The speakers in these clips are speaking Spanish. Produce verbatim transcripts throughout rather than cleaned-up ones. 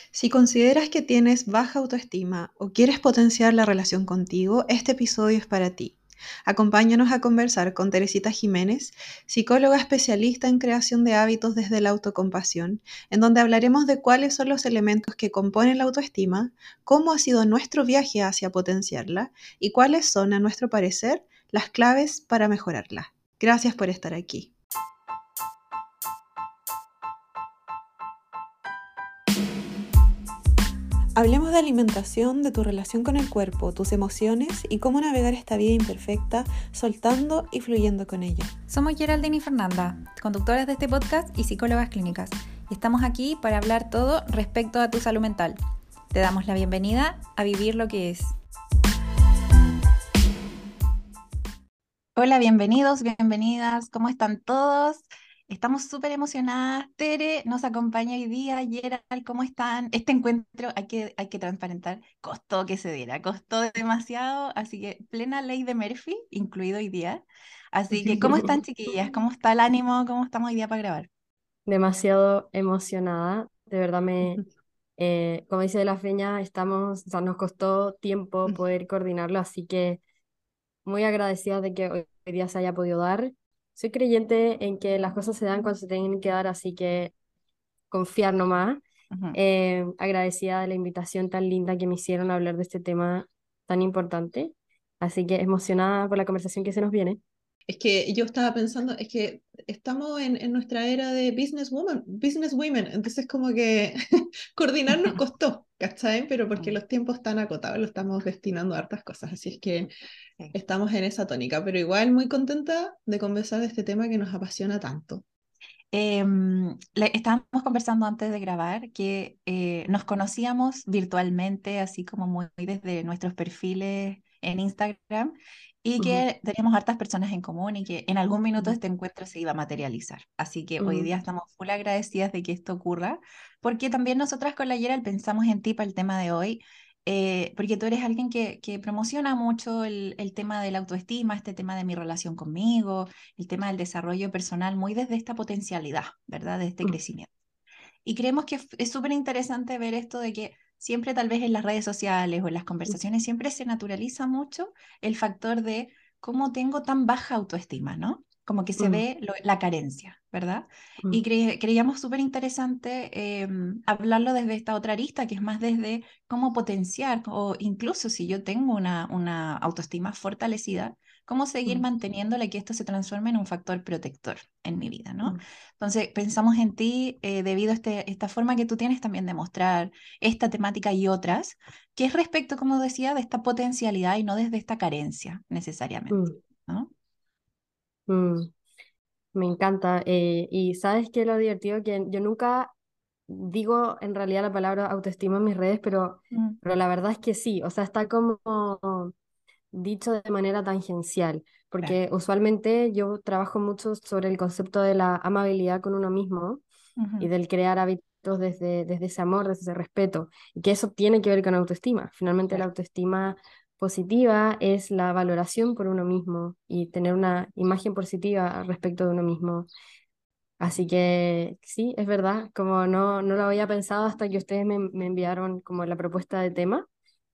Si consideras que tienes baja autoestima o quieres potenciar la relación contigo, este episodio es para ti. Acompáñanos a conversar con Teresita Jiménez, psicóloga especialista en creación de hábitos desde la autocompasión, en donde hablaremos de cuáles son los elementos que componen la autoestima, cómo ha sido nuestro viaje hacia potenciarla y cuáles son, a nuestro parecer, las claves para mejorarla. Gracias por estar aquí. Hablemos de alimentación, de tu relación con el cuerpo, tus emociones y cómo navegar esta vida imperfecta, soltando y fluyendo con ella. Somos Geraldine y Fernanda, conductoras de este podcast y psicólogas clínicas, y estamos aquí para hablar todo respecto a tu salud mental. Te damos la bienvenida a Vivir lo que es. Hola, bienvenidos, bienvenidas, ¿cómo están todos? Estamos súper emocionadas. Tere nos acompaña hoy día. Gerald, ¿cómo están? Este encuentro, hay que, hay que transparentar, costó que se diera, costó demasiado, así que plena ley de Murphy, incluido hoy día. Así que, ¿cómo están, chiquillas? ¿Cómo está el ánimo? ¿Cómo estamos hoy día para grabar? Demasiado emocionada, de verdad me, eh, como dice la Feña, estamos, o sea, nos costó tiempo poder coordinarlo, así que muy agradecida de que hoy hoy día se haya podido dar. Soy creyente en que las cosas se dan cuando se tienen que dar, así que confiar nomás. Ujú. Eh, agradecida de la invitación tan linda que me hicieron a hablar de este tema tan importante, así que emocionada por la conversación que se nos viene. Es que yo estaba pensando, es que estamos en, en nuestra era de business woman, business women, entonces como que coordinar nos costó, ¿cachai? Pero porque Mm, los tiempos están acotados, lo estamos destinando a hartas cosas, así es que sí. estamos en esa tónica, pero igual muy contenta de conversar de este tema que nos apasiona tanto. Em, le- estábamos conversando antes de grabar que eh, nos conocíamos virtualmente, así como muy desde nuestros perfiles en Instagram, y Ujú, que teníamos hartas personas en común y que en algún minuto ujú, este encuentro se iba a materializar. Así que hoy ujú, día estamos full agradecidas de que esto ocurra, porque también nosotras con la Yeral pensamos en ti para el tema de hoy. Eh, porque tú eres alguien que, que promociona mucho el, el tema de la autoestima, este tema de mi relación conmigo, el tema del desarrollo personal muy desde esta potencialidad, ¿verdad? De este ujú, crecimiento. Y creemos que f- es súper interesante ver esto de que siempre tal vez en las redes sociales o en las conversaciones siempre se naturaliza mucho el factor de cómo tengo tan baja autoestima, ¿no? Como que se ujú, ve lo- la carencia, ¿verdad? ujú, Y cre- creíamos súper interesante eh, hablarlo desde esta otra arista, que es más desde cómo potenciar, o incluso si yo tengo una, una autoestima fortalecida, cómo seguir ujú, manteniéndola y que esto se transforme en un factor protector en mi vida, ¿no? ujú, Entonces, pensamos en ti eh, debido a este, esta forma que tú tienes también de mostrar esta temática y otras, que es respecto, como decía, de esta potencialidad y no desde esta carencia necesariamente, ujú, ¿no? ujú. Me encanta. Eh, y sabes qué lo divertido que yo nunca digo en realidad la palabra autoestima en mis redes, pero, Mm, pero la verdad es que sí. O sea, está como dicho de manera tangencial, claro. porque usualmente yo trabajo mucho sobre el concepto de la amabilidad con uno mismo y Ujú, del crear hábitos desde, desde ese amor, desde ese respeto, y que eso tiene que ver con autoestima. Finalmente la claro. autoestima positiva es la valoración por uno mismo y tener una imagen positiva respecto de uno mismo. Así que sí, es verdad, como no, no lo había pensado hasta que ustedes me, me enviaron como la propuesta de tema.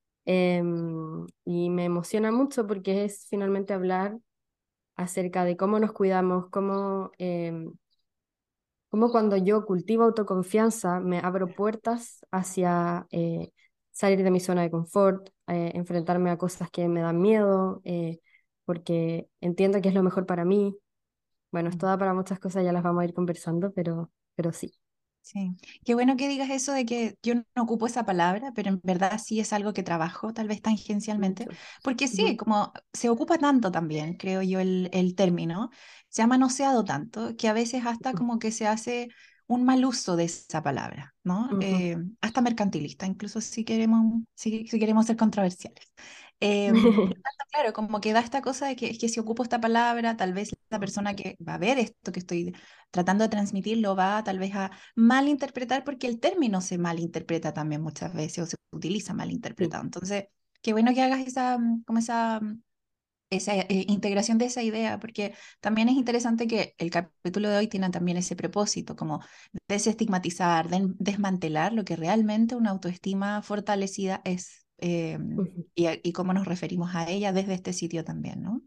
Em, y me emociona mucho porque es finalmente hablar acerca de cómo nos cuidamos, cómo, em, cómo cuando yo cultivo autoconfianza me abro puertas hacia eh, salir de mi zona de confort, eh, enfrentarme a cosas que me dan miedo, eh, porque entiendo que es lo mejor para mí. Bueno, esto Mm. da para muchas cosas, ya las vamos a ir conversando, pero, pero sí. Sí, qué bueno que digas eso de que yo no ocupo esa palabra, pero en verdad sí es algo que trabajo, tal vez tangencialmente, Mucho. porque sí, Ujú, como se ocupa tanto también, creo yo, el, el término, se ha manoseado tanto que a veces hasta como que se hace un mal uso de esa palabra, ¿no? ujú, Eh, hasta mercantilista, incluso si queremos, si, si queremos ser controversiales. Eh, por lo tanto, claro, como que da esta cosa de que, es que si ocupo esta palabra, tal vez la persona que va a ver esto que estoy tratando de transmitir lo va tal vez a malinterpretar porque el término se malinterpreta también muchas veces o se utiliza Sí. malinterpretado. Entonces, qué bueno que hagas esa, mm, como esa, mm, esa eh, integración de esa idea, porque también es interesante que el capítulo de hoy tiene también ese propósito, como desestigmatizar, den- desmantelar lo que realmente una autoestima fortalecida es, eh, Ujú. y, a- y cómo nos referimos a ella desde este sitio también, ¿no?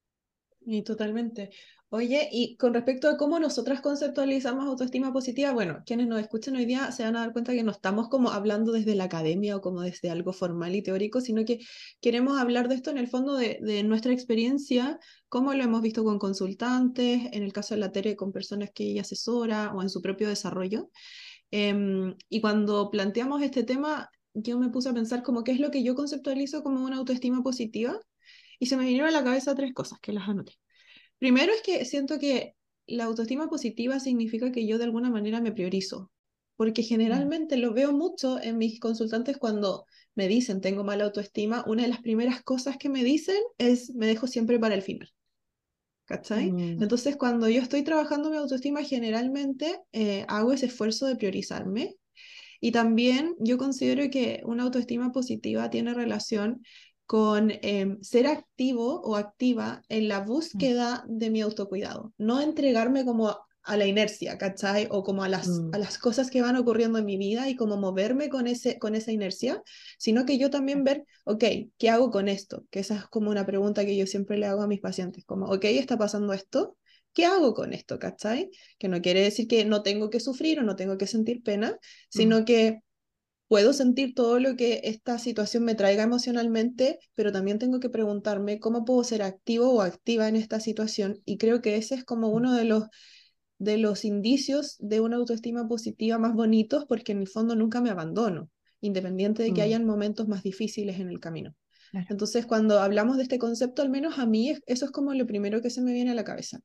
Y totalmente. Oye, y con respecto a cómo nosotras conceptualizamos autoestima positiva, bueno, quienes nos escuchan hoy día se van a dar cuenta que no estamos como hablando desde la academia o como desde algo formal y teórico, sino que queremos hablar de esto en el fondo de, de nuestra experiencia, cómo lo hemos visto con consultantes, en el caso de la Tere con personas que ella asesora o en su propio desarrollo. Em, y cuando planteamos este tema, yo me puse a pensar como qué es lo que yo conceptualizo como una autoestima positiva y se me vinieron a la cabeza tres cosas que las anoté. Primero es que siento que la autoestima positiva significa que yo de alguna manera me priorizo, porque Mm, generalmente lo veo mucho en mis consultantes cuando me dicen tengo mala autoestima, una de las primeras cosas que me dicen es me dejo siempre para el final, ¿cachai? Mm, Entonces cuando yo estoy trabajando mi autoestima generalmente eh, hago ese esfuerzo de priorizarme y también yo considero que una autoestima positiva tiene relación con em, ser activo o activa en la mm, búsqueda de mi autocuidado, no entregarme como a, a la inercia, ¿cachai? O como a las, a mm, las cosas que van ocurriendo en mi vida y como moverme con, ese, con esa inercia, sino que yo también ver, ok, ¿qué hago con esto? Que esa es como una pregunta que yo siempre le hago a mis pacientes, como, ok, está pasando esto. ¿Qué hago con esto, cachai? Que no quiere decir que no tengo que sufrir o no tengo que sentir pena, mm, sino que puedo sentir todo lo que esta situación me traiga emocionalmente, pero también tengo que preguntarme cómo puedo ser activo o activa en esta situación. Y creo que ese es como uno de los, de los indicios de una autoestima positiva más bonitos, porque en el fondo nunca me abandono, independiente de que mm. hayan momentos más difíciles en el camino. claro. Entonces, cuando hablamos de este concepto, al menos a mí, es- eso es como lo primero que se me viene a la cabeza.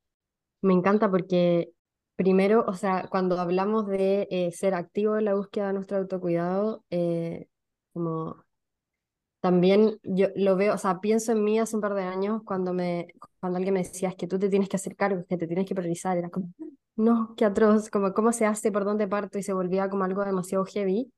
Me encanta porque primero, o sea, cuando hablamos de eh, ser activo en la búsqueda de nuestro autocuidado, eh, como también yo lo veo, o sea, pienso en mí hace un par de años cuando me, cuando alguien me decía es que tú te tienes que hacer cargo, que te tienes que priorizar, era como, no, qué atroz, como cómo se hace, por dónde parto y se volvía como algo demasiado heavy,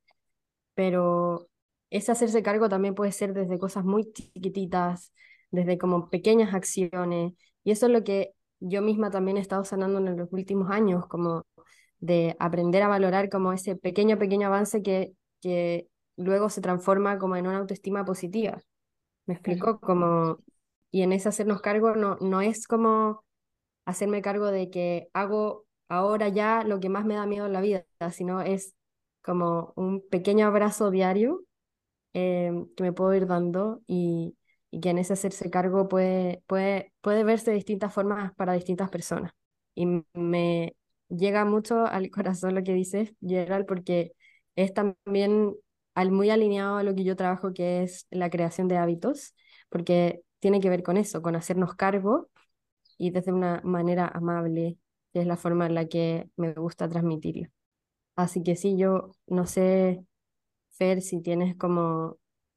pero ese hacerse cargo también puede ser desde cosas muy chiquititas, desde como pequeñas acciones, y eso es lo que yo misma también he estado sanando en los últimos años, como de aprender a valorar como ese pequeño, pequeño avance que, que luego se transforma como en una autoestima positiva. ¿Me Claro. explicó? Como, y en ese hacernos cargo no, no es como hacerme cargo de que hago ahora ya lo que más me da miedo en la vida, sino es como un pequeño abrazo diario eh, que me puedo ir dando y, y que en ese hacerse cargo puede, puede, puede verse de distintas formas para distintas personas. Y m- me llega mucho al corazón lo que dices, Gerald, porque es también al, muy alineado a lo que yo trabajo, que es la creación de hábitos, porque tiene que ver con eso, con hacernos cargo y desde una manera amable, que es la forma en la que me gusta transmitirlo. Así que sí, yo no sé, Fer, si tienes como,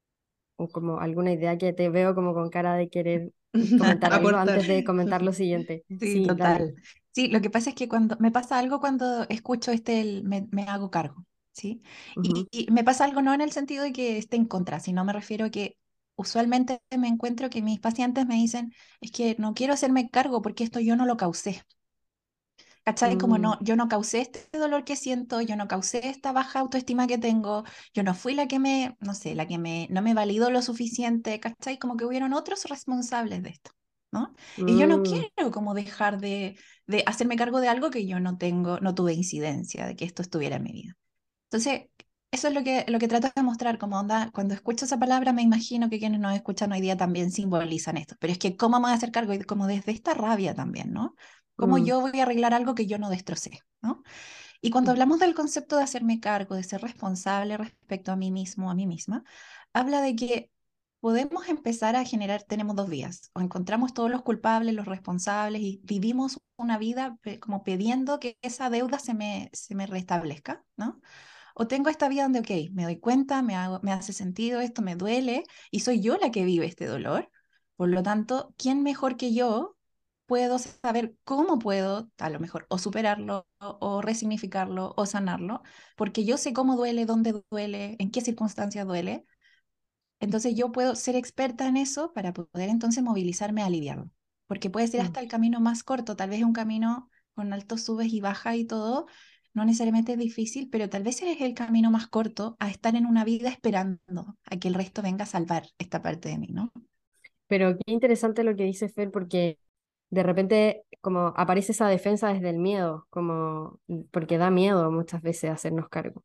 o como alguna idea que te veo como con cara de querer comentar algo Aportar. antes de comentar lo siguiente. Sí, Sí, dale. total. Sí, lo que pasa es que cuando me pasa algo cuando escucho este, el- me, me hago cargo, ¿sí? Y, Ujú, y me pasa algo no en el sentido de que esté en contra, sino me refiero a que usualmente me encuentro que mis pacientes me dicen, es que no quiero hacerme cargo porque esto yo no lo causé. ¿Cachai? Como mm, no, yo no causé este dolor que siento, yo no causé esta baja autoestima que tengo, yo no fui la que me, no sé, la que me, no me validó lo suficiente, ¿cachai? Como que hubieron otros responsables de esto, ¿no? Y yo no mm, quiero como dejar de, de hacerme cargo de algo que yo no tengo, no tuve incidencia de que esto estuviera en mi vida. Entonces, eso es lo que, lo que trato de mostrar, como onda, cuando escucho esa palabra me imagino que quienes nos escuchan hoy día también simbolizan esto, pero es que cómo me voy a hacer cargo, y como desde esta rabia también, ¿no? Cómo mm, yo voy a arreglar algo que yo no destrocé, ¿no? Y cuando mm, hablamos del concepto de hacerme cargo, de ser responsable respecto a mí mismo, a mí misma, habla de que podemos empezar a generar, tenemos dos vías, o encontramos todos los culpables, los responsables y vivimos una vida pe- como pidiendo que esa deuda se me, se me restablezca, ¿no? O tengo esta vida donde, ok, me doy cuenta, me hago, me hace sentido esto, me duele y soy yo la que vive este dolor. Por lo tanto, ¿quién mejor que yo puedo saber cómo puedo, a lo mejor, o superarlo, o, o resignificarlo, o sanarlo? Porque yo sé cómo duele, dónde duele, en qué circunstancias duele. Entonces yo puedo ser experta en eso para poder entonces movilizarme a aliviarlo. Porque puede ser Mm. hasta el camino más corto, tal vez un camino con altos subes y bajas y todo, no necesariamente es difícil, pero tal vez es el camino más corto a estar en una vida esperando a que el resto venga a salvar esta parte de mí, ¿no? Pero qué interesante lo que dice Fer, porque de repente como aparece esa defensa desde el miedo, como porque da miedo muchas veces hacernos cargo.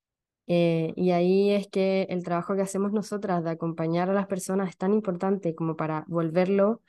Eh, y ahí es que el trabajo que hacemos nosotras de acompañar a las personas es tan importante como para volverlo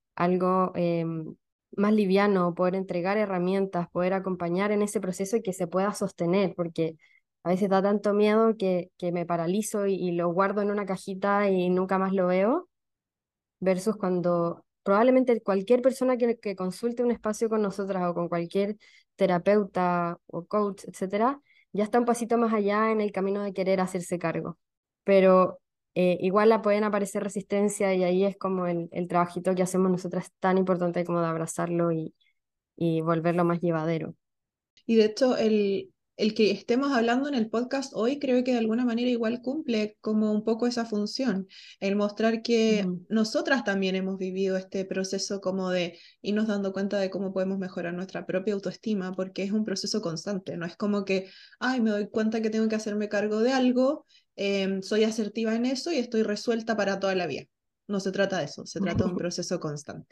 algo em, más liviano, poder entregar herramientas, poder acompañar en ese proceso y que se pueda sostener, porque a veces da tanto miedo que, que me paralizo y, y lo guardo en una cajita y nunca más lo veo, versus cuando probablemente cualquier persona que, que consulte un espacio con nosotras o con cualquier terapeuta o coach, etcétera, ya está un pasito más allá en el camino de querer hacerse cargo. Pero eh, igual la pueden aparecer resistencia y ahí es como el, el trabajito que hacemos nosotras es tan importante como de abrazarlo y, y volverlo más llevadero. Y de hecho, el, el que estemos hablando en el podcast hoy creo que de alguna manera igual cumple como un poco esa función, el mostrar que Mm, nosotras también hemos vivido este proceso como de irnos dando cuenta de cómo podemos mejorar nuestra propia autoestima, porque es un proceso constante, no es como que, ay, me doy cuenta que tengo que hacerme cargo de algo, em, soy asertiva en eso y estoy resuelta para toda la vida. No se trata de eso, se trata de un proceso constante.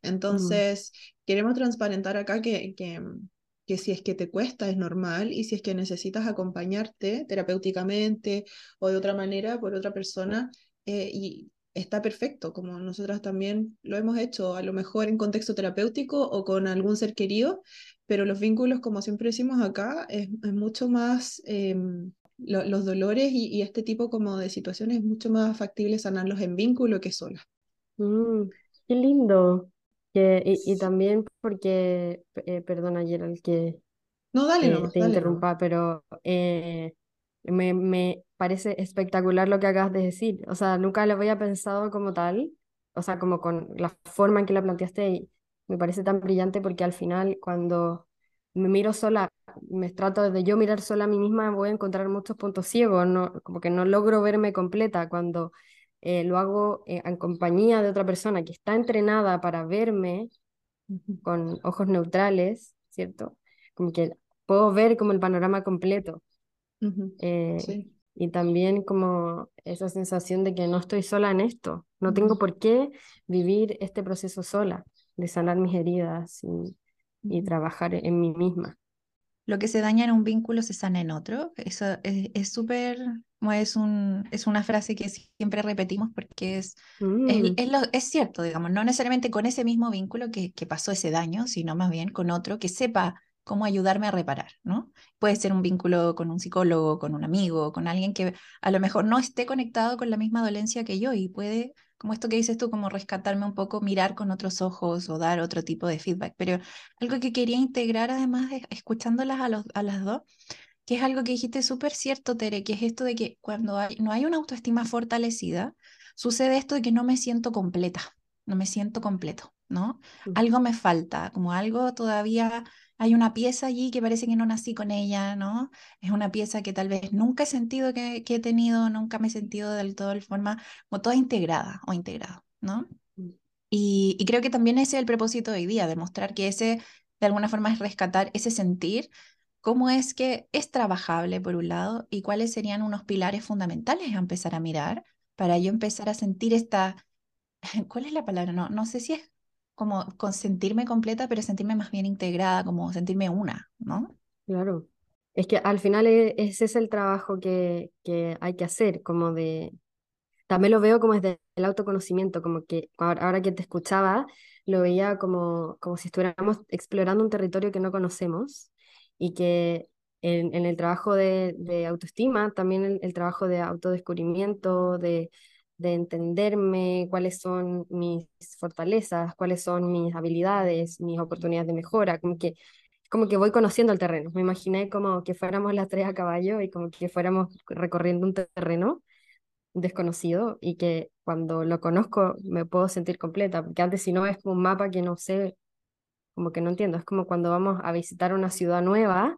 mm, Entonces, queremos transparentar acá que, que que si es que te cuesta es normal y si es que necesitas acompañarte terapéuticamente o de otra manera por otra persona, eh, y está perfecto, como nosotras también lo hemos hecho, a lo mejor en contexto terapéutico o con algún ser querido, pero los vínculos, como siempre decimos acá, es, es mucho más... Eh, lo, los dolores y, y, este tipo como de situaciones es mucho más factible sanarlos en vínculo que sola. mm, qué lindo. Que, y, y también porque, eh, perdona, Gerald, que No, dale eh, nomás, te dale nomás. interrumpa, pero eh, me, me parece espectacular lo que acabas de decir. O sea, nunca lo había pensado como tal, o sea, como con la forma en que la planteaste, y me parece tan brillante porque al final cuando me miro sola, me trato de yo mirar sola a mí misma, voy a encontrar muchos puntos ciegos, no, como que no logro verme completa cuando eh, lo hago eh, en compañía de otra persona que está entrenada para verme Ujú, con ojos neutrales, ¿cierto? Como que puedo ver como el panorama completo. ujú. eh, Sí. y también como esa sensación de que no estoy sola en esto, no tengo Ujú, por qué vivir este proceso sola, de sanar mis heridas y, y ujú. trabajar en mí misma. Lo que se daña en un vínculo se sana en otro. Eso es es súper, como es un, es una frase que siempre repetimos porque es, es, Mm, es, lo- es cierto, digamos, no necesariamente con ese mismo vínculo que, que pasó ese daño, sino más bien con otro que sepa cómo ayudarme a reparar, ¿no? Puede ser un vínculo con un psicólogo, con un amigo, con alguien que a lo mejor no esté conectado con la misma dolencia que yo y puede, como esto que dices tú, como rescatarme un poco, mirar con otros ojos o dar otro tipo de feedback. Pero algo que quería integrar además, es- escuchándolas a, los, a las dos, que es algo que dijiste súper cierto, Tere, que es esto de que cuando hay- no hay una autoestima fortalecida, sucede esto de que no me siento completa, no me siento completo, ¿no? mm, Algo me falta, como algo todavía, hay una pieza allí que parece que no nací con ella, ¿no? Es una pieza que tal vez nunca he sentido que, que he tenido, nunca me he sentido del todo de forma como toda integrada o integrado, ¿no? mm, Y, y creo que también ese es el propósito de hoy día, demostrar que ese, de alguna forma, es rescatar ese sentir, cómo es que es trabajable, por un lado, y cuáles serían unos pilares fundamentales a empezar a mirar para yo empezar a sentir esta, ¿cuál es la palabra? No, no sé si es como con sentirme completa, pero sentirme más bien integrada, como sentirme una, ¿no? claro. Es que al final e- ese es el trabajo que, que hay que hacer, como de también lo veo como desde el autoconocimiento, como que ahora, ahora que te escuchaba, lo veía como, como si estuviéramos explorando un territorio que no conocemos y que en, en el trabajo de, de autoestima, también el, el trabajo de autodescubrimiento, de, de entenderme cuáles son mis fortalezas, cuáles son mis habilidades, mis oportunidades de mejora, como que, como que voy conociendo el terreno. Me imaginé como que fuéramos las tres a caballo y como que fuéramos recorriendo un terreno desconocido y que cuando lo conozco me puedo sentir completa, porque antes si no es como un mapa que no sé, como que no entiendo, es como cuando vamos a visitar una ciudad nueva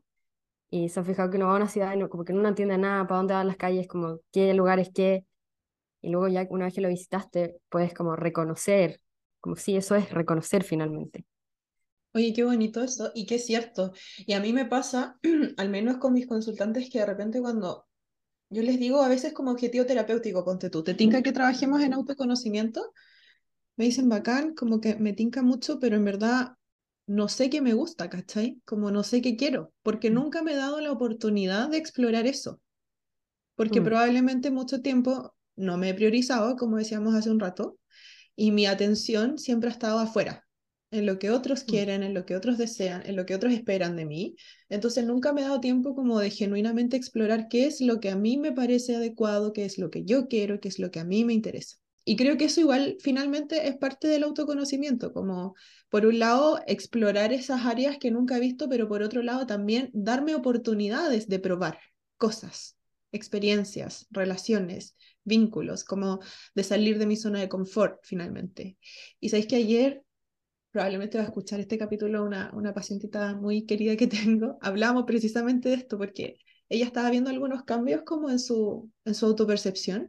y se han fijado que uno va a una ciudad y no, como que no entiende nada, para dónde van las calles, como qué lugares qué, y luego ya una vez que lo visitaste, puedes como reconocer, como si eso es reconocer finalmente. Oye, qué bonito eso y qué cierto. Y a mí me pasa, al menos con mis consultantes, que de repente cuando yo les digo a veces como objetivo terapéutico, ponte tú, ¿te tinca que trabajemos en autoconocimiento? Me dicen bacán, como que me tinca mucho, pero en verdad no sé qué me gusta, ¿cachai? Como no sé qué quiero, porque nunca me he dado la oportunidad de explorar eso, porque Mm, probablemente mucho tiempo no me he priorizado, como decíamos hace un rato, y mi atención siempre ha estado afuera, en lo que otros mm, quieren, en lo que otros desean, en lo que otros esperan de mí. Entonces nunca me he dado tiempo como de genuinamente explorar qué es lo que a mí me parece adecuado, qué es lo que yo quiero, qué es lo que a mí me interesa. Y creo que eso igual finalmente es parte del autoconocimiento, como por un lado explorar esas áreas que nunca he visto, pero por otro lado también darme oportunidades de probar cosas, experiencias, relaciones, vínculos, como de salir de mi zona de confort finalmente. Y sabéis que ayer, probablemente va a escuchar este capítulo una, una pacientita muy querida que tengo, hablábamos precisamente de esto porque ella estaba viendo algunos cambios como en su, en su autopercepción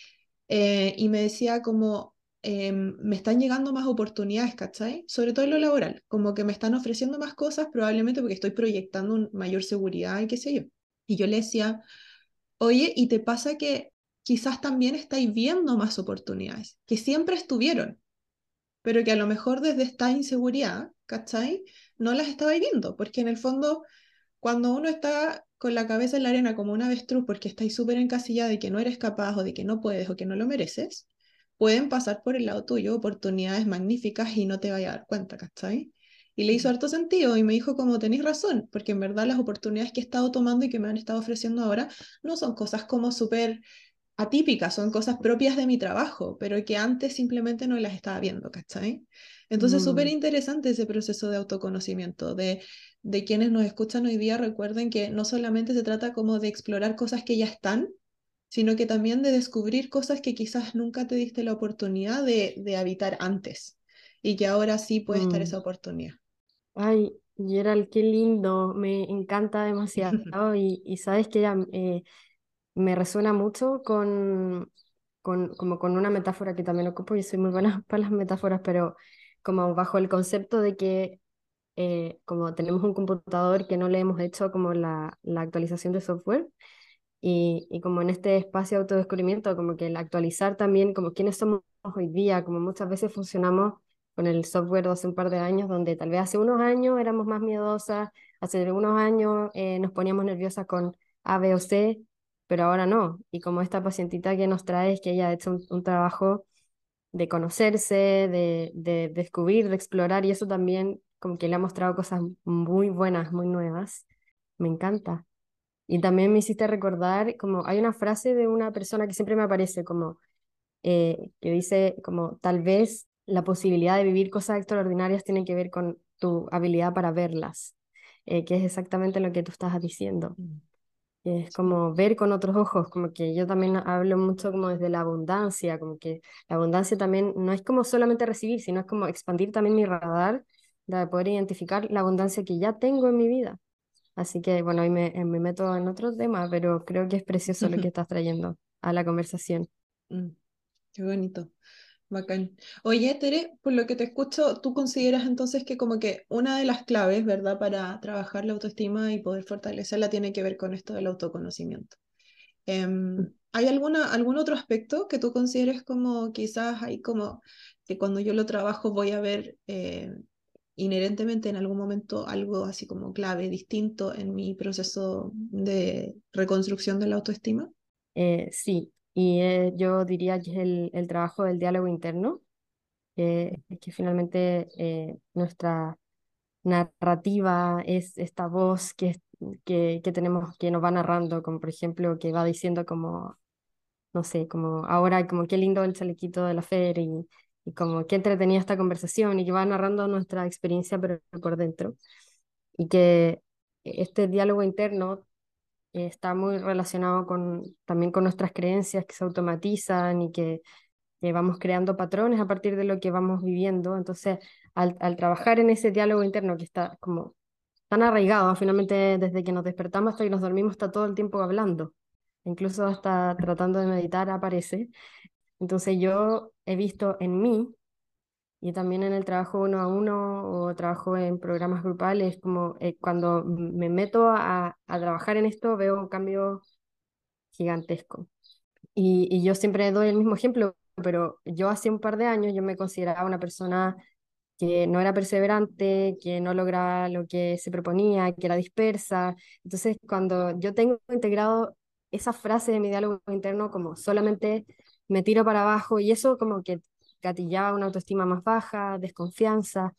eh, y me decía como, eh, me están llegando más oportunidades, ¿cachai? Sobre todo en lo laboral, como que me están ofreciendo más cosas probablemente porque estoy proyectando un mayor seguridad y qué sé yo. Y yo le decía, oye, ¿y te pasa que quizás también estáis viendo más oportunidades, que siempre estuvieron, pero que a lo mejor desde esta inseguridad, ¿cachai? No las estabais viendo, porque en el fondo, cuando uno está con la cabeza en la arena como un avestruz porque estáis súper encasillada de que no eres capaz o de que no puedes o que no lo mereces, pueden pasar por el lado tuyo oportunidades magníficas y no te vayas a dar cuenta, ¿cachai? Y le hizo mm, harto sentido y me dijo como tenéis razón, porque en verdad las oportunidades que he estado tomando y que me han estado ofreciendo ahora no son cosas como súper atípicas, son cosas propias de mi trabajo, pero que antes simplemente no las estaba viendo, ¿cachai? Entonces, súper mm, interesante ese proceso de autoconocimiento, de, de quienes nos escuchan hoy día, recuerden que no solamente se trata como de explorar cosas que ya están, sino que también de descubrir cosas que quizás nunca te diste la oportunidad de, de habitar antes y que ahora sí puede estar mm. esa oportunidad. Ay, Gerald, qué lindo, me encanta demasiado y, y sabes que ella, eh, me resuena mucho con, con, como con una metáfora que también ocupo y soy muy buena para las metáforas, pero como bajo el concepto de que eh, como tenemos un computador que no le hemos hecho como la, la actualización de software y, y como en este espacio de autodescubrimiento, como que el actualizar también como quiénes somos hoy día, como muchas veces funcionamos con el software de hace un par de años, donde tal vez hace unos años éramos más miedosas, hace unos años eh, nos poníamos nerviosas con A, B o C, pero ahora no. Y como esta pacientita que nos trae es que ella ha hecho un, un trabajo de conocerse, de, de descubrir, de explorar, y eso también como que le ha mostrado cosas muy buenas, muy nuevas. Me encanta. Y también me hiciste recordar, como hay una frase de una persona que siempre me aparece, como eh, que dice, como tal vez la posibilidad de vivir cosas extraordinarias tiene que ver con tu habilidad para verlas, eh, que es exactamente lo que tú estás diciendo. Mm. Es Sí. como ver con otros ojos, como que yo también hablo mucho como desde la abundancia, como que la abundancia también no es como solamente recibir, sino es como expandir también mi radar de poder identificar la abundancia que ya tengo en mi vida. Así que bueno, ahí me, eh, me meto en otro tema, pero creo que es precioso lo que estás trayendo a la conversación. Mm, qué bonito. Bacán. Oye, Tere, por lo que te escucho, ¿tú consideras entonces que como que una de las claves, ¿verdad?, para trabajar la autoestima y poder fortalecerla tiene que ver con esto del autoconocimiento? Em, ¿hay alguna, algún otro aspecto que tú consideres como quizás hay como que cuando yo lo trabajo voy a ver eh, inherentemente en algún momento algo así como clave, distinto en mi proceso de reconstrucción de la autoestima? Eh, sí, y eh, yo diría que es el, el trabajo del diálogo interno, que es que finalmente eh, nuestra narrativa es esta voz que, es- que, que tenemos, que nos va narrando, como por ejemplo, que va diciendo como, no sé, como ahora, como qué lindo el chalequito de la feria y, y como qué entretenida esta conversación y que va narrando nuestra experiencia pero por dentro. Y que este diálogo interno eh, está muy relacionado con, también con nuestras creencias que se automatizan y que, que vamos creando patrones a partir de lo que vamos viviendo. Entonces, al, al trabajar en ese diálogo interno que está como tan arraigado, finalmente desde que nos despertamos hasta que nos dormimos está todo el tiempo hablando, incluso hasta tratando de meditar aparece. Entonces yo he visto en mí y también en el trabajo uno a uno o trabajo en programas grupales, como eh, cuando me meto a, a trabajar en esto veo un cambio gigantesco. Y, y yo siempre doy el mismo ejemplo, pero yo hace un par de años yo me consideraba una persona que no era perseverante, que no lograba lo que se proponía, que era dispersa. Entonces, cuando yo tengo integrado esa frase de mi diálogo interno como solamente me tiro para abajo y eso como que gatillaba una autoestima más baja, desconfianza,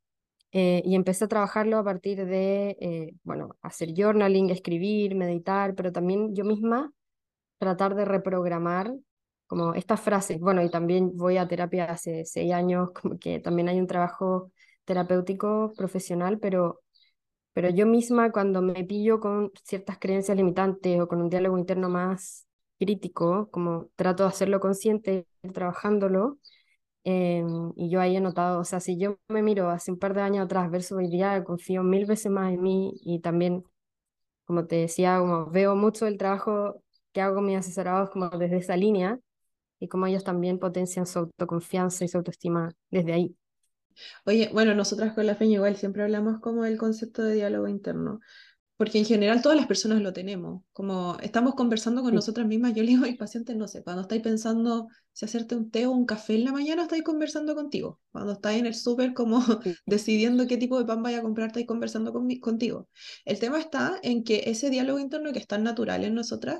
eh, y empecé a trabajarlo a partir de, eh, bueno, hacer journaling, escribir, meditar, pero también yo misma tratar de reprogramar como estas frases. Bueno, y también voy a terapia hace seis años, como que también hay un trabajo terapéutico profesional, pero, pero yo misma cuando me pillo con ciertas creencias limitantes o con un diálogo interno más crítico, como trato de hacerlo consciente, ir trabajándolo, eh, y yo ahí he notado, o sea, si yo me miro hace un par de años atrás versus hoy día, confío mil veces más en mí y también como te decía, como veo mucho el trabajo que hago con mis asesorados como desde esa línea y como ellos también potencian su autoconfianza y su autoestima desde ahí. Oye, bueno, nosotras con la Feña igual siempre hablamos como del concepto de diálogo interno, porque en general todas las personas lo tenemos, como estamos conversando con Sí, nosotras mismas, yo le digo a mis pacientes, no sé, cuando estáis pensando si hacerte un té o un café en la mañana, estáis conversando contigo, cuando estáis en el súper como sí, decidiendo qué tipo de pan vaya a comprar, estáis conversando conmi- contigo. El tema está en que ese diálogo interno que es tan natural en nosotras,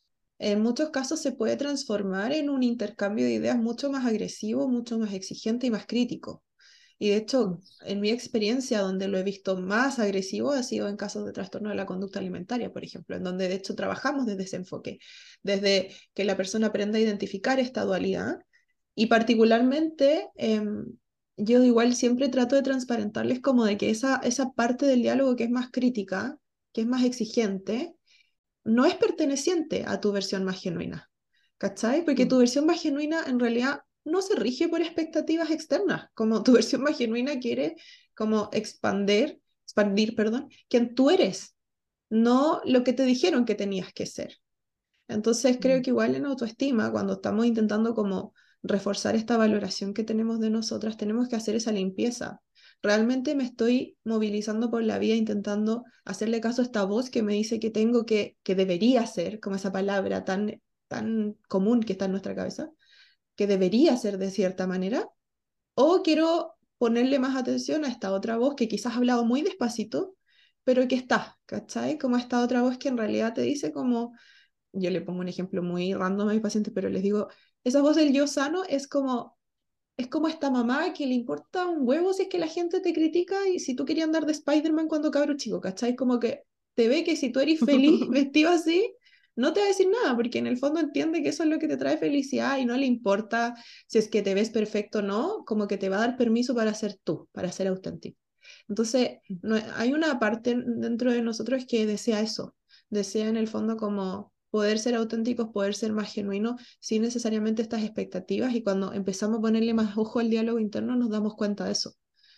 en muchos casos se puede transformar en un intercambio de ideas mucho más agresivo, mucho más exigente y más crítico. Y de hecho, mm, en mi experiencia, donde lo he visto más agresivo ha sido en casos de trastorno de la conducta alimentaria, por ejemplo, en donde de hecho trabajamos desde ese enfoque, desde que la persona aprenda a identificar esta dualidad. Y particularmente, em, yo igual siempre trato de transparentarles como de que esa, esa parte del diálogo que es más crítica, que es más exigente, no es perteneciente a tu versión más genuina, ¿cachai? Porque mm, tu versión más genuina en realidad no se rige por expectativas externas, como tu versión más genuina quiere como expandir, expandir, perdón, quien tú eres, no lo que te dijeron que tenías que ser. Entonces creo mm. que igual en autoestima, cuando estamos intentando como reforzar esta valoración que tenemos de nosotras, tenemos que hacer esa limpieza. Realmente me estoy movilizando por la vida intentando hacerle caso a esta voz que me dice que tengo que, que debería ser, como esa palabra tan, tan común que está en nuestra cabeza, que debería ser de cierta manera, o quiero ponerle más atención a esta otra voz que quizás ha hablado muy despacito, pero que está, ¿cachai? Como esta otra voz que en realidad te dice como yo le pongo un ejemplo muy random a mis pacientes, pero les digo, esa voz del yo sano es como, es como esta mamá que le importa un huevo si es que la gente te critica y si tú querías andar de Spider-Man cuando cabro chico, ¿cachai? Como que te ve que si tú eres feliz vestido así, no te va a decir nada, porque en el fondo entiende que eso es lo que te trae felicidad y no le importa si es que te ves perfecto o no, como que te va a dar permiso para ser tú, para ser auténtico. Entonces, no, hay una parte dentro de nosotros que desea eso, desea en el fondo como poder ser auténticos, poder ser más genuinos, sin necesariamente estas expectativas, y cuando empezamos a ponerle más ojo al diálogo interno nos damos cuenta de eso.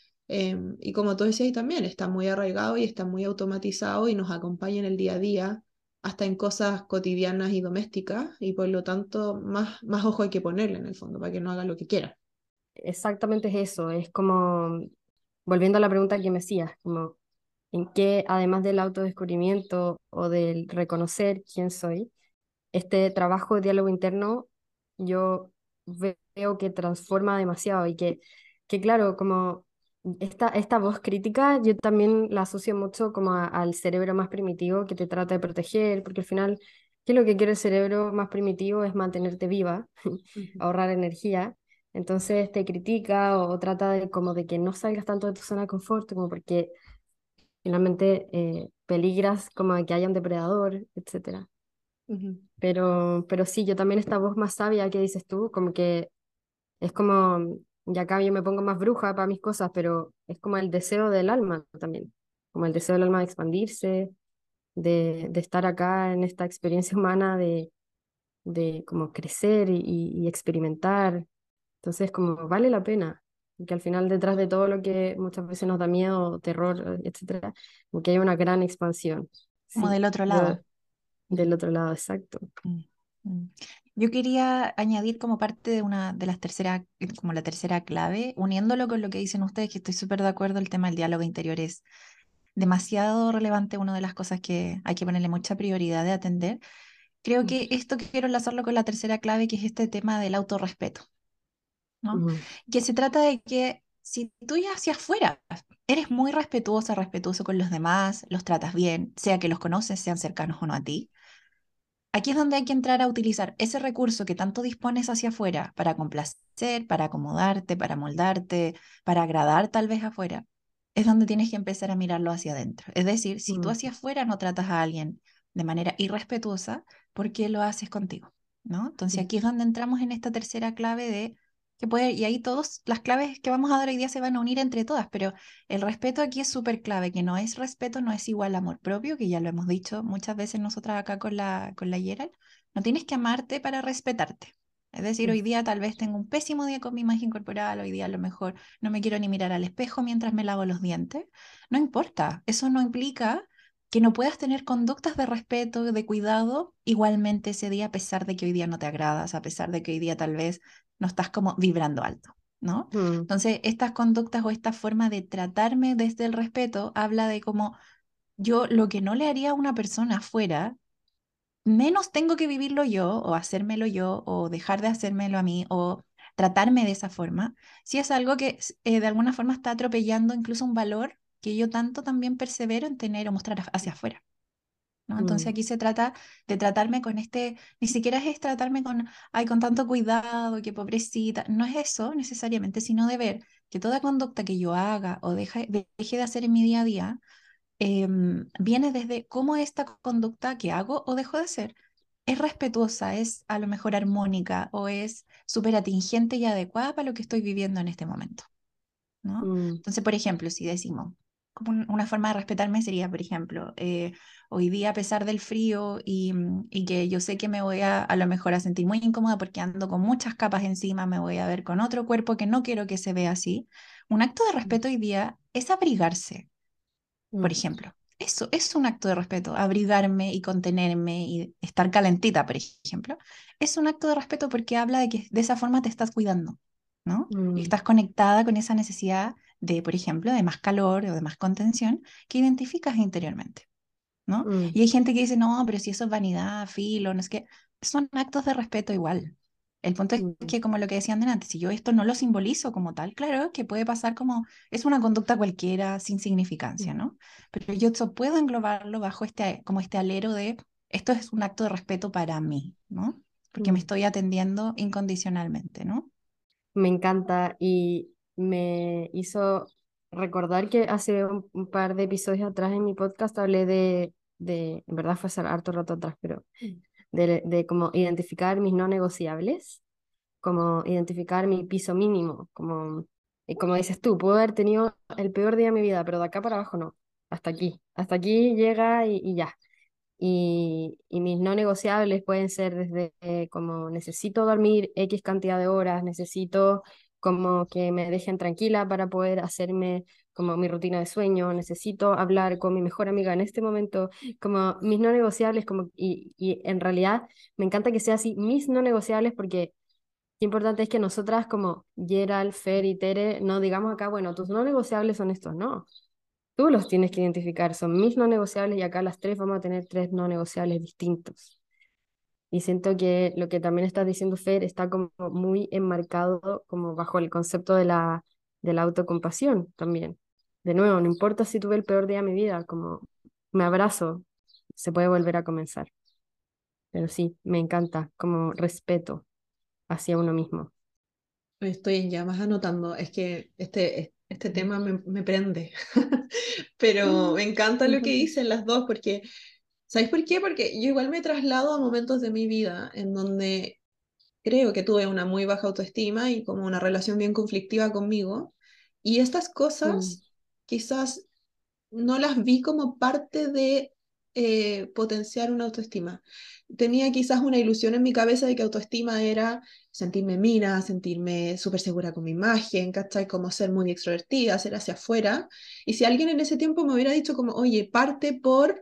Eh, y como tú decías también, está muy arraigado y está muy automatizado y nos acompaña en el día a día, hasta en cosas cotidianas y domésticas, y por lo tanto más, más ojo hay que ponerle en el fondo para que no haga lo que quiera. Exactamente es eso, es como, volviendo a la pregunta que me hacías, como en qué, además del autodescubrimiento o del reconocer quién soy, este trabajo de diálogo interno yo ve- veo que transforma demasiado y que, que claro, como esta, esta voz crítica yo también la asocio mucho como a- al cerebro más primitivo que te trata de proteger, porque al final, ¿qué es lo que quiere el cerebro más primitivo? Es mantenerte viva, Ujú, ahorrar energía. Entonces te critica o, trata de como de que no salgas tanto de tu zona de confort, como porque finalmente eh, peligras como de que haya un depredador, etcétera. ujú, Pero, pero sí, yo también esta voz más sabia que dices tú, como que es como, y acá yo me pongo más bruja para mis cosas, pero es como el deseo del alma también, como el deseo del alma de expandirse, de, de estar acá en esta experiencia humana, de, de como crecer y, y experimentar. Entonces, como vale la pena, y que al final detrás de todo lo que muchas veces nos da miedo, terror, etcétera, como que hay una gran expansión. como Sí, del otro yo lado. del otro lado, exacto. Mm. Mm. Yo quería añadir como parte de una de las terceras, eh, como la tercera clave, uniéndolo con lo que dicen ustedes, que estoy súper de acuerdo, el tema del diálogo interior es demasiado relevante, una de las cosas que hay que ponerle mucha prioridad de atender. Creo Mm, que esto quiero enlazarlo con la tercera clave, que es este tema del autorrespeto, ¿no? mm, Que se trata de que si tú ya hacia afuera eres muy respetuosa, respetuoso con los demás, los tratas bien, sea que los conoces, sean cercanos o no a ti, aquí es donde hay que entrar a utilizar ese recurso que tanto dispones hacia afuera para complacer, para acomodarte, para moldarte, para agradar tal vez afuera. Es donde tienes que empezar a mirarlo hacia adentro. Es decir, si tú mm, hacia afuera no tratas a alguien de manera irrespetuosa, ¿por qué lo haces contigo? ¿No? Entonces mm, aquí es donde entramos en esta tercera clave de que puede, y ahí todas las claves que vamos a dar hoy día se van a unir entre todas, pero el respeto aquí es súper clave, que no es respeto, no es igual a amor propio, que ya lo hemos dicho muchas veces nosotras acá con la, con la Yeral. No tienes que amarte para respetarte. Es decir, mm, hoy día tal vez tengo un pésimo día con mi imagen corporal, hoy día a lo mejor no me quiero ni mirar al espejo mientras me lavo los dientes. No importa, eso no implica que no puedas tener conductas de respeto, de cuidado, igualmente ese día, a pesar de que hoy día no te agradas, a pesar de que hoy día tal vez no estás como vibrando alto, ¿no? mm, Entonces, estas conductas o esta forma de tratarme desde el respeto habla de cómo yo lo que no le haría a una persona afuera, menos tengo que vivirlo yo o hacérmelo yo o dejar de hacérmelo a mí o tratarme de esa forma, si es algo que s- eh, de alguna forma está atropellando incluso un valor que yo tanto también persevero en tener o mostrar af- hacia afuera. ¿No? Entonces mm, aquí se trata de tratarme con este, ni siquiera es tratarme con, ay, con tanto cuidado, que pobrecita, no es eso necesariamente, sino de ver que toda conducta que yo haga o deje, de- deje de hacer en mi día a día, em, viene desde cómo esta conducta que hago o dejo de hacer es respetuosa, es a lo mejor armónica o es súper atingente y adecuada para lo que estoy viviendo en este momento, ¿no? mm, Entonces, por ejemplo, si decimos, como un- una forma de respetarme sería, por ejemplo, eh, hoy día a pesar del frío y, mm, y que yo sé que me voy a a lo mejor a sentir muy incómoda porque ando con muchas capas encima, me voy a ver con otro cuerpo que no quiero que se vea así, un acto de respeto hoy día es abrigarse, por mm, ejemplo. Eso es un acto de respeto, abrigarme y contenerme y estar calentita, por ejemplo. Es un acto de respeto porque habla de que de esa forma te estás cuidando, ¿no? Y mm, estás conectada con esa necesidad de, por ejemplo, de más calor o de más contención que identificas interiormente, ¿no? mm, Y hay gente que dice, no, pero si eso es vanidad, filo, no es que son actos de respeto igual. El punto es mm, que, como lo que decían antes, si yo esto no lo simbolizo como tal, claro que puede pasar como, es una conducta cualquiera sin significancia, mm, ¿no? Pero yo eso puedo englobarlo bajo este, como este alero de, esto es un acto de respeto para mí, ¿no? Porque me mm. estoy atendiendo incondicionalmente, ¿no? Me encanta y me hizo recordar que hace un, un par de episodios atrás en mi podcast hablé de, de, en verdad fue hace harto rato atrás, pero de, de cómo identificar mis no negociables, como identificar mi piso mínimo, como, y como dices tú, puedo haber tenido el peor día de mi vida, pero de acá para abajo no, hasta aquí, hasta aquí llega y, y ya. Y, y mis no negociables pueden ser desde eh, como necesito dormir X cantidad de horas, necesito como que me dejen tranquila para poder hacerme como mi rutina de sueño, necesito hablar con mi mejor amiga en este momento, como mis no negociables, como, y, y en realidad me encanta que sea así, mis no negociables, porque qué importante es que nosotras como Gerald, Fer y Tere no digamos acá, bueno, tus no negociables son estos, no. Tú los tienes que identificar, son mis no negociables y acá las tres vamos a tener tres no negociables distintos. Y siento que lo que también estás diciendo, Fer, está como muy enmarcado como bajo el concepto de la, de la autocompasión también. De nuevo, no importa si tuve el peor día de mi vida, como me abrazo, se puede volver a comenzar. Pero sí, me encanta, como respeto hacia uno mismo. Estoy en llamas anotando, es que este, este Mm. tema me, me prende, pero me encanta lo que dicen las dos, porque, ¿sabéis por qué? Porque yo igual me traslado a momentos de mi vida en donde creo que tuve una muy baja autoestima y como una relación bien conflictiva conmigo, y estas Mm, cosas quizás no las vi como parte de eh, potenciar una autoestima. Tenía quizás una ilusión en mi cabeza de que autoestima era sentirme mina, sentirme súper segura con mi imagen, ¿cachai? Como ser muy extrovertida, ser hacia afuera. Y si alguien en ese tiempo me hubiera dicho como, oye, parte por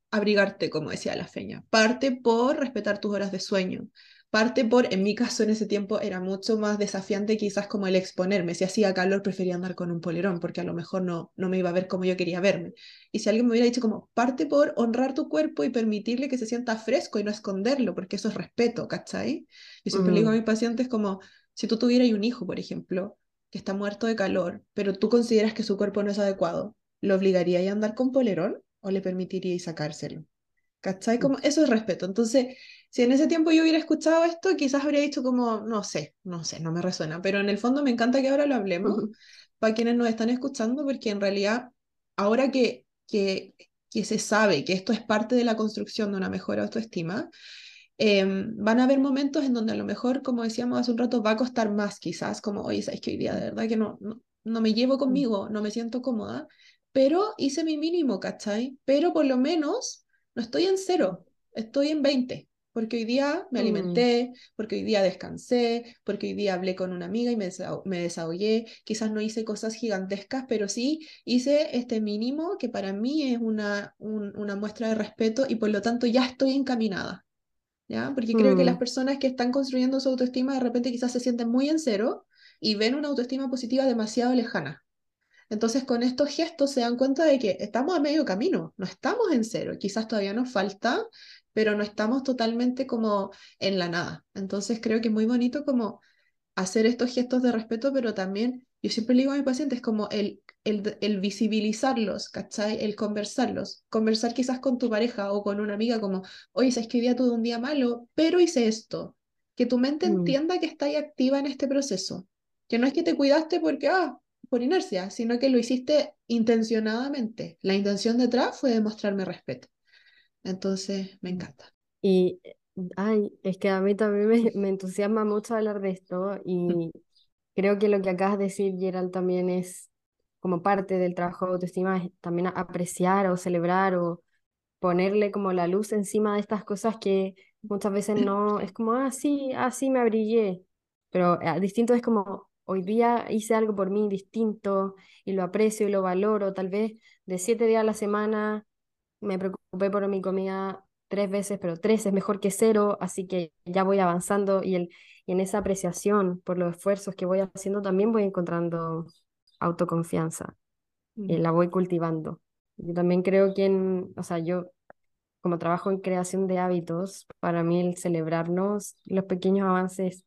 abrigarte, como decía la feña, parte por respetar tus horas de sueño, parte por, en mi caso en ese tiempo era mucho más desafiante quizás como el exponerme, si hacía calor prefería andar con un polerón porque a lo mejor no, no me iba a ver como yo quería verme. Y si alguien me hubiera dicho como, parte por honrar tu cuerpo y permitirle que se sienta fresco y no esconderlo, porque eso es respeto, ¿cachai? Yo siempre le digo a Mm, mis pacientes como, si tú tuvieras un hijo, por ejemplo, que está muerto de calor, pero tú consideras que su cuerpo no es adecuado, ¿lo obligaríais a andar con polerón o le permitiríais sacárselo? ¿Cachai? Como, eso es respeto. Entonces, si en ese tiempo yo hubiera escuchado esto, quizás habría dicho como, no sé, no sé, no me resuena, pero en el fondo me encanta que ahora lo hablemos para quienes nos están escuchando, porque en realidad, ahora que, que, que se sabe que esto es parte de la construcción de una mejor autoestima, eh, van a haber momentos en donde a lo mejor, como decíamos hace un rato, va a costar más quizás, como, oye, ¿sabes que hoy día de verdad que no, no, no me llevo mm, conmigo, no me siento cómoda, pero hice mi mínimo, ¿cachai? Pero por lo menos no estoy en cero, estoy en veinte, porque hoy día me mm, alimenté, porque hoy día descansé, porque hoy día hablé con una amiga y me, desaho- me desahogué, quizás no hice cosas gigantescas, pero sí hice este mínimo que para mí es una, un- una muestra de respeto y por lo tanto ya estoy encaminada. ¿Ya? Porque creo que las mm, personas que están construyendo su autoestima de repente quizás se sienten muy en cero y ven una autoestima positiva demasiado lejana. Entonces con estos gestos se dan cuenta de que estamos a medio camino, no estamos en cero, quizás todavía nos falta, pero no estamos totalmente como en la nada. Entonces creo que es muy bonito como hacer estos gestos de respeto, pero también, yo siempre le digo a mis pacientes, como el, el, el visibilizarlos, ¿cachai? El conversarlos. Conversar quizás con tu pareja o con una amiga como, oye, sabes que hoy día tuve un día malo, pero hice esto. Que tu mente mm, entienda que está ahí activa en este proceso. Que no es que te cuidaste porque, ah, por inercia, sino que lo hiciste intencionadamente. La intención detrás fue demostrarme respeto. Entonces, me mm. encanta. Y, ay, es que a mí también me, me entusiasma mucho hablar de esto y creo que lo que acabas de decir, Gerald, también es como parte del trabajo de autoestima, es también apreciar o celebrar o ponerle como la luz encima de estas cosas que muchas veces no, es como, ah, sí, ah, sí, me abrigué, pero eh, distinto es como, hoy día hice algo por mí distinto y lo aprecio y lo valoro, tal vez de siete días a la semana me preocupé por mi comida tres veces, pero tres es mejor que cero, así que ya voy avanzando y, el, y en esa apreciación por los esfuerzos que voy haciendo también voy encontrando autoconfianza, y Mm, la voy cultivando. Yo también creo que en, o sea, yo como trabajo en creación de hábitos, para mí el celebrarnos los pequeños avances es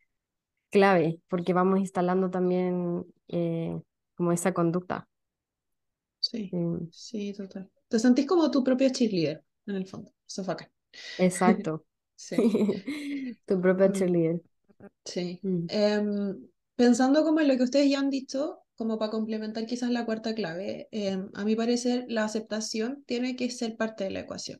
clave, porque vamos instalando también eh, como esa conducta. sí, Eh, sí, total. Te sentís como tu propio cheerleader, en el fondo. Eso es bacán. exacto. Sí. Tu propia Mm, cheerleader. sí. Mm, Em, pensando como en lo que ustedes ya han dicho, como para complementar quizás la cuarta clave, em, a mi parecer la aceptación tiene que ser parte de la ecuación.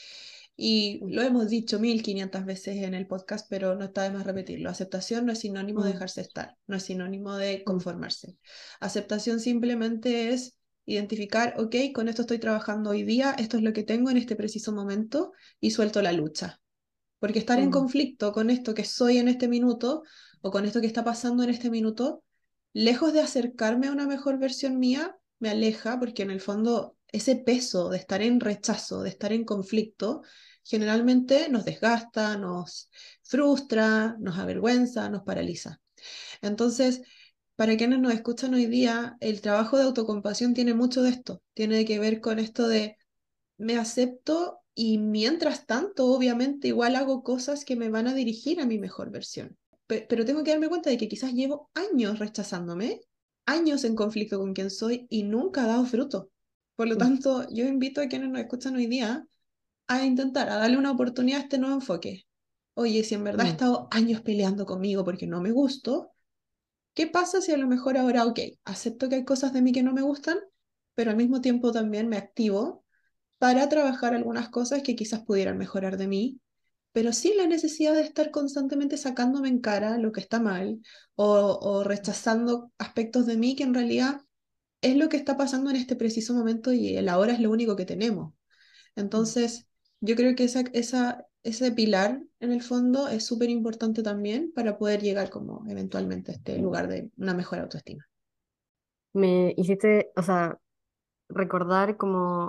Y mm, lo hemos dicho mil quinientas veces en el podcast, pero no está de más repetirlo. Aceptación no es sinónimo de mm, dejarse estar, no es sinónimo de mm, conformarse. Aceptación simplemente es identificar, ok, con esto estoy trabajando hoy día, esto es lo que tengo en este preciso momento y suelto la lucha. Porque estar en mm, conflicto con esto que soy en este minuto o con esto que está pasando en este minuto, lejos de acercarme a una mejor versión mía, me aleja porque en el fondo ese peso de estar en rechazo, de estar en conflicto, generalmente nos desgasta, nos frustra, nos avergüenza, nos paraliza. Entonces, para quienes nos escuchan hoy día, el trabajo de autocompasión tiene mucho de esto, tiene que ver con esto de me acepto y mientras tanto, obviamente, igual hago cosas que me van a dirigir a mi mejor versión. Pe- pero tengo que darme cuenta de que quizás llevo años rechazándome, años en conflicto con quien soy y nunca ha dado fruto. Por lo mm, tanto, yo invito a quienes nos escuchan hoy día a intentar, a darle una oportunidad a este nuevo enfoque. Oye, si en verdad he mm, estado años peleando conmigo porque no me gusto, ¿qué pasa si a lo mejor ahora, ok, acepto que hay cosas de mí que no me gustan, pero al mismo tiempo también me activo para trabajar algunas cosas que quizás pudieran mejorar de mí, pero sin la necesidad de estar constantemente sacándome en cara lo que está mal o, o rechazando aspectos de mí que en realidad es lo que está pasando en este preciso momento y el ahora es lo único que tenemos. mm. Entonces, yo creo que esa, esa, ese pilar en el fondo es súper importante también para poder llegar como eventualmente a este lugar de una mejor autoestima. Me hiciste, o sea, recordar como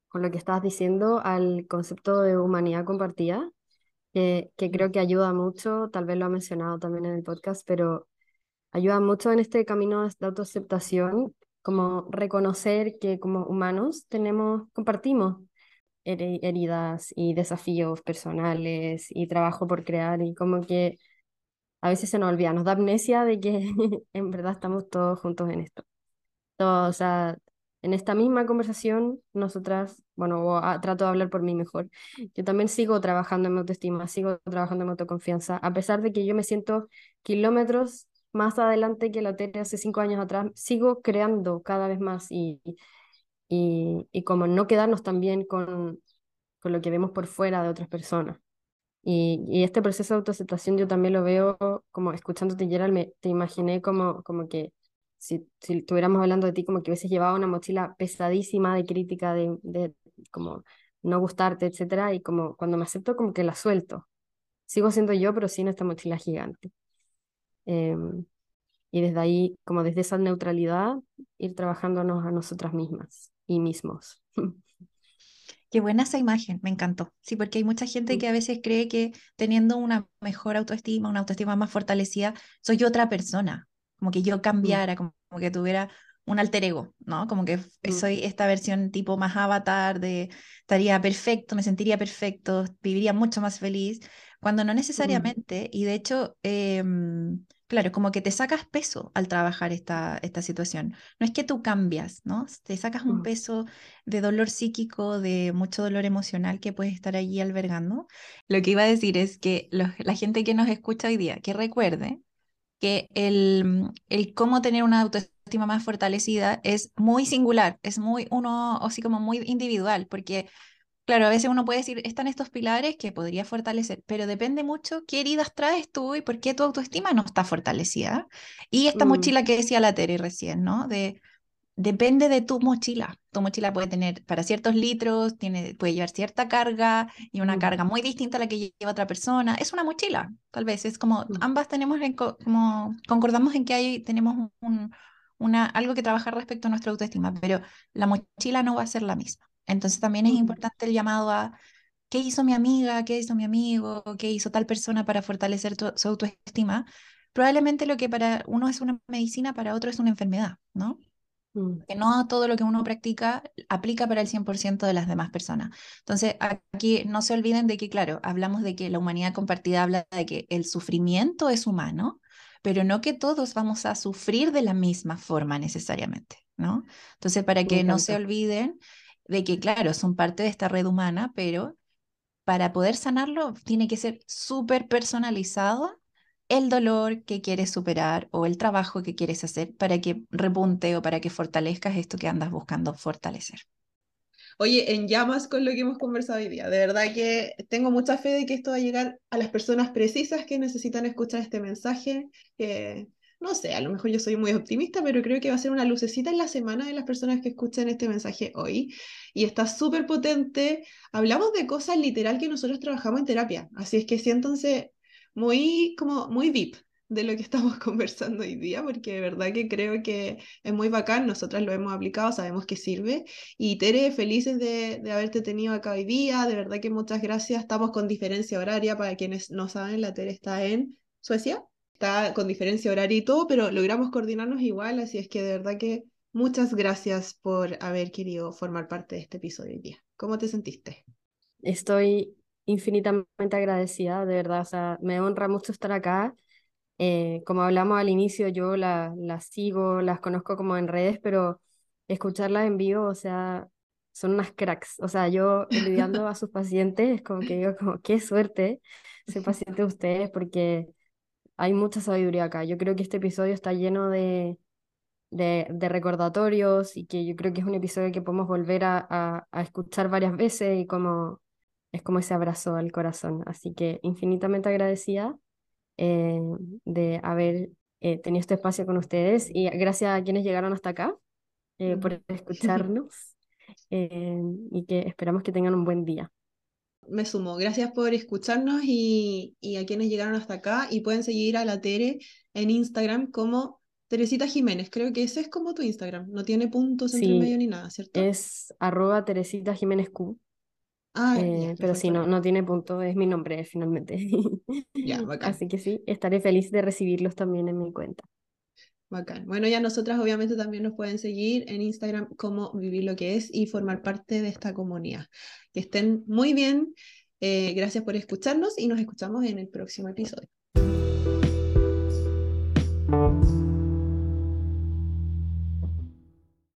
con lo que estabas diciendo al concepto de humanidad compartida, que, que Mm. creo que ayuda mucho, tal vez lo ha mencionado también en el podcast, pero ayuda mucho en este camino de autoaceptación, como reconocer que como humanos tenemos, compartimos heri- heridas y desafíos personales y trabajo por crear y como que a veces se nos olvida, nos da amnesia de que en verdad estamos todos juntos en esto. Todo, o sea, en esta misma conversación, nosotras, bueno, o, ah, trato de hablar por mí mejor. Yo también sigo trabajando en mi autoestima, sigo trabajando en mi autoconfianza, a pesar de que yo me siento kilómetros más adelante que la Tere hace cinco años atrás, sigo creando cada vez más y, y, y como no quedarnos también con, con lo que vemos por fuera de otras personas. Y, y este proceso de autoaceptación yo también lo veo como escuchándote, Gerald, me, te imaginé como, como que si, si estuviéramos hablando de ti, como que hubieses llevado una mochila pesadísima de crítica, de, de como no gustarte, etcétera, y como cuando me acepto, como que la suelto. Sigo siendo yo, pero sin esta mochila gigante. Em, y desde ahí, como desde esa neutralidad, ir trabajándonos a nosotras mismas y mismos. Qué buena esa imagen, me encantó. Sí, porque hay mucha gente que a veces cree que teniendo una mejor autoestima, una autoestima más fortalecida, soy otra persona, como que yo Mm, cambiara, como, como que tuviera un alter ego, ¿no? Como que f- mm, soy esta versión tipo más avatar de estaría perfecto, me sentiría perfecto, viviría mucho más feliz, cuando no mm, necesariamente, y de hecho, em, claro, como que te sacas peso al trabajar esta, esta situación. No es que tú cambias, ¿no? Te sacas un mm, peso de dolor psíquico, de mucho dolor emocional que puedes estar allí albergando. Lo que iba a decir es que los- la gente que nos escucha hoy día, que recuerde que el, el cómo tener una autoestima más fortalecida es muy singular, es muy uno, o así como muy individual, porque claro, a veces uno puede decir, están estos pilares que podría fortalecer, pero depende mucho qué heridas traes tú y por qué tu autoestima no está fortalecida. Y esta mm, mochila que decía la Tere recién, ¿no? De depende de tu mochila. Tu mochila puede tener para ciertos litros, tiene, puede llevar cierta carga y una mm, carga muy distinta a la que lleva otra persona. Es una mochila, tal vez. Es como mm, ambas tenemos, en co- como concordamos en que hay, tenemos un, una, algo que trabajar respecto a nuestra autoestima, pero la mochila no va a ser la misma. Entonces también es mm, importante el llamado a qué hizo mi amiga, qué hizo mi amigo, qué hizo tal persona para fortalecer tu- su autoestima. Probablemente lo que para uno es una medicina, para otro es una enfermedad, ¿no? mm, Que no todo lo que uno practica aplica para el cien por ciento de las demás personas. Entonces, aquí no se olviden de que, claro, hablamos de que la humanidad compartida habla de que el sufrimiento es humano, pero no que todos vamos a sufrir de la misma forma necesariamente, ¿no? Entonces, para me que no se encanta. olviden de que, claro, son parte de esta red humana, pero para poder sanarlo tiene que ser súper personalizado el dolor que quieres superar o el trabajo que quieres hacer para que repunte o para que fortalezcas esto que andas buscando fortalecer. Oye, en llamas con lo que hemos conversado hoy día. De verdad que tengo mucha fe de que esto va a llegar a las personas precisas que necesitan escuchar este mensaje. Que, no sé, a lo mejor yo soy muy optimista, pero creo que va a ser una lucecita en la semana de las personas que escuchen este mensaje hoy. Y está súper potente. Hablamos de cosas literal que nosotros trabajamos en terapia. Así es que siéntanse muy, como, muy V I P de lo que estamos conversando hoy día, porque de verdad que creo que es muy bacán. Nosotras lo hemos aplicado, sabemos que sirve. Y Tere, felices de, de haberte tenido acá hoy día, de verdad que muchas gracias. Estamos con diferencia horaria, para quienes no saben, la Tere está en Suecia, está con diferencia horaria y todo, pero logramos coordinarnos igual, así es que de verdad que muchas gracias por haber querido formar parte de este episodio hoy día. ¿Cómo te sentiste? Estoy infinitamente agradecida, de verdad, o sea, me honra mucho estar acá. Eh, como hablamos al inicio, yo la- las sigo, las conozco como en redes, pero escucharlas en vivo, o sea, son unas cracks. O sea, yo envidiando a sus pacientes, es como que digo, como, qué suerte ser paciente de ustedes, porque hay mucha sabiduría acá. Yo creo que este episodio está lleno de, de, de recordatorios y que yo creo que es un episodio que podemos volver a, a, a escuchar varias veces y como es como ese abrazo al corazón. Así que infinitamente agradecida eh, de haber eh, tenido este espacio con ustedes y gracias a quienes llegaron hasta acá eh, por escucharnos eh, y que esperamos que tengan un buen día. Me sumo. Gracias por escucharnos y, y a quienes llegaron hasta acá y pueden seguir a la Tere en Instagram como Teresita Jiménez, creo que ese es como tu Instagram, no tiene puntos entre medio Sí, ni nada, ¿cierto? es arroba Teresita Jiménez Q, Ah, ya, eh, me pero fue sí, por no, ahí. no tiene punto, es mi nombre finalmente. Ya, bacán, Así que sí, estaré feliz de recibirlos también en mi cuenta. bacán. Bueno, ya nosotras obviamente también nos pueden seguir en Instagram como Vivir lo que es y formar parte de esta comunidad. Que estén muy bien, eh, gracias por escucharnos y nos escuchamos en el próximo episodio.